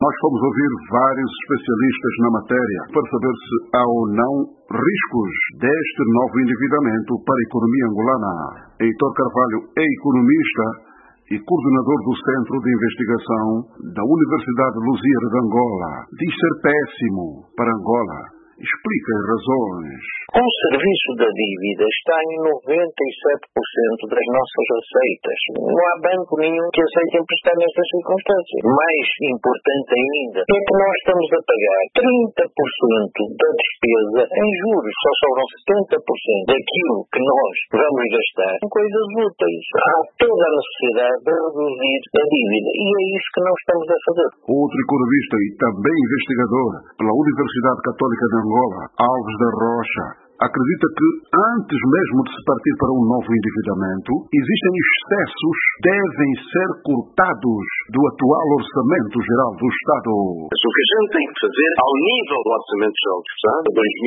Nós fomos ouvir vários especialistas na matéria para saber se há ou não riscos deste novo endividamento para a economia angolana. Heitor Carvalho é economista e coordenador do Centro de Investigação da Universidade Lusíada de Angola. Diz ser péssimo para Angola. Explica as razões. O serviço da dívida está em 97% das nossas receitas. Não há banco nenhum que aceite emprestar nessas circunstâncias. Mais importante ainda é que nós estamos a pagar 30% da despesa em juros. Só sobram 70% daquilo que nós vamos gastar em coisas úteis. Há toda a necessidade de reduzir a dívida e é isso que nós estamos a fazer. Outro economista e também investigador pela Universidade Católica de Angola, Alves da Rocha, acredita que, antes mesmo de se partir para um novo endividamento, existem excessos que devem ser cortados do atual Orçamento Geral do Estado. O que a gente tem que fazer, ao nível do Orçamento Geral do Estado,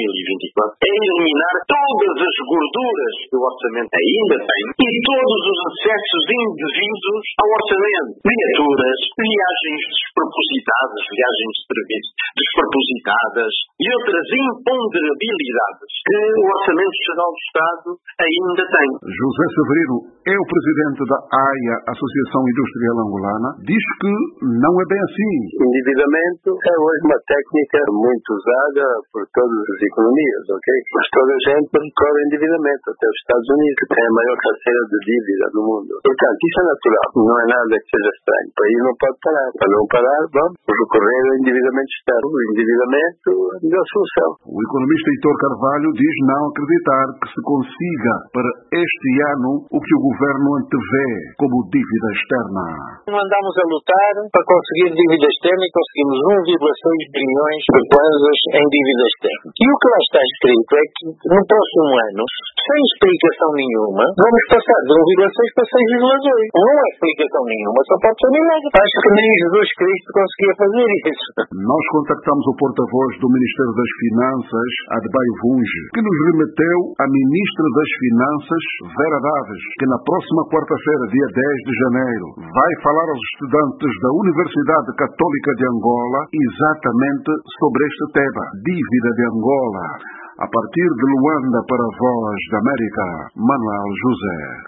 2024, é eliminar todas as gorduras que o Orçamento ainda tem e todos os excessos indevidos ao Orçamento. Viaturas, viagens despropositadas, viagens de serviço despropositadas e outras imponderabilidades que o Orçamento Geral do Estado ainda tem. José Severino é o presidente da AIA, Associação Industrial Angolana, diz que não é bem assim. O endividamento é hoje uma técnica muito usada por todas as economias, ok? Mas toda a gente recorre ao endividamento, até os Estados Unidos, que tem a maior carteira de dívida do mundo. Portanto, isso é natural, não é nada que seja estranho. O país não pode parar. Para não parar, vamos recorrer ao endividamento externo. O endividamento é a melhor solução. O economista Heitor Carvalho diz não acreditar que se consiga para este ano o que o governo antevê como dívida externa. Andamos a lutar para conseguir dívida externa e conseguimos 1,6 bilhões de kwanzas em dívida externa. E o que lá está escrito é que no próximo ano, sem explicação nenhuma, vamos passar de 1,6 para 6,2. Não há explicação nenhuma, só pode ser milagre. Acho que nem Jesus Cristo conseguia fazer isso. Nós contactamos o porta-voz do Ministério das Finanças, Adebayo Vunge, que nos remeteu à Ministra das Finanças, Vera Daves, que na próxima quarta-feira, dia 10 de janeiro, vai falar aos estudantes da Universidade Católica de Angola exatamente sobre este tema, dívida de Angola. A partir de Luanda para a Voz da América, Manuel José.